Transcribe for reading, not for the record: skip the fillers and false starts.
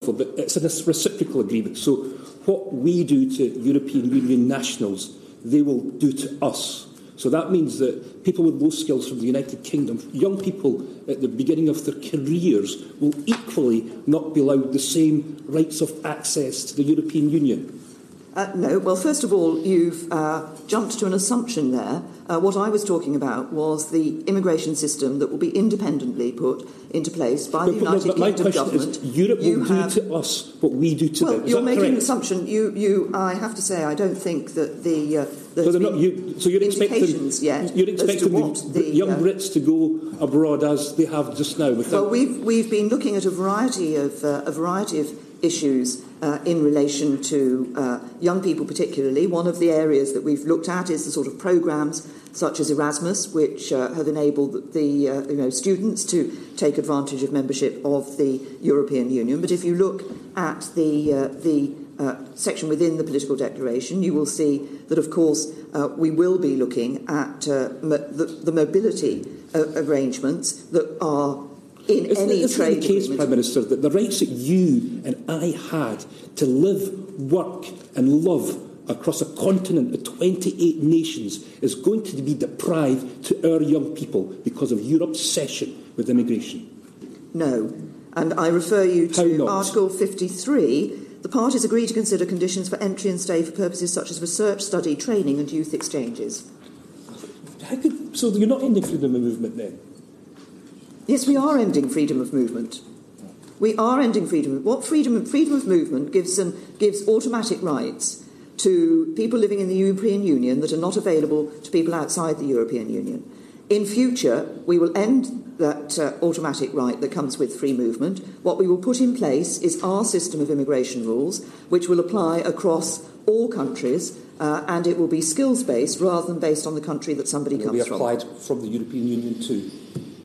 but it's a reciprocal agreement. So what we do to European Union nationals, they will do to us. So that means that people with low skills from the United Kingdom, young people at the beginning of their careers, will equally not be allowed the same rights of access to the European Union. No. Well, first of all, you've jumped to an assumption there. What I was talking about was the immigration system that will be independently put into place by the United Kingdom government. Is Europe will do to us what we do to them. Is you're making correct? an assumption. I have to say, I don't think that the you're expecting the young Brits to go abroad as they have just now. Well, we've been looking at a variety of issues in relation to young people particularly. One of the areas that we've looked at is the sort of programmes such as Erasmus, which have enabled the students to take advantage of membership of the European Union. But if you look at the section within the political declaration, you will see that, of course, we will be looking at the mobility arrangements that are in any trade the case, Prime Minister, that the rights that you and I had to live, work and love across a continent of 28 nations is going to be deprived to our young people because of your obsession with immigration? No. And I refer you to Article 53. The parties agree to consider conditions for entry and stay for purposes such as research, study, training and youth exchanges. So you're not ending freedom of movement then? Yes, we are ending freedom of movement. We are ending freedom. What freedom of movement gives automatic rights to people living in the European Union that are not available to people outside the European Union. In future, we will end that automatic right that comes with free movement. What we will put in place is our system of immigration rules, which will apply across all countries, and it will be skills-based rather than based on the country that somebody comes from. It will be applied from the European Union too.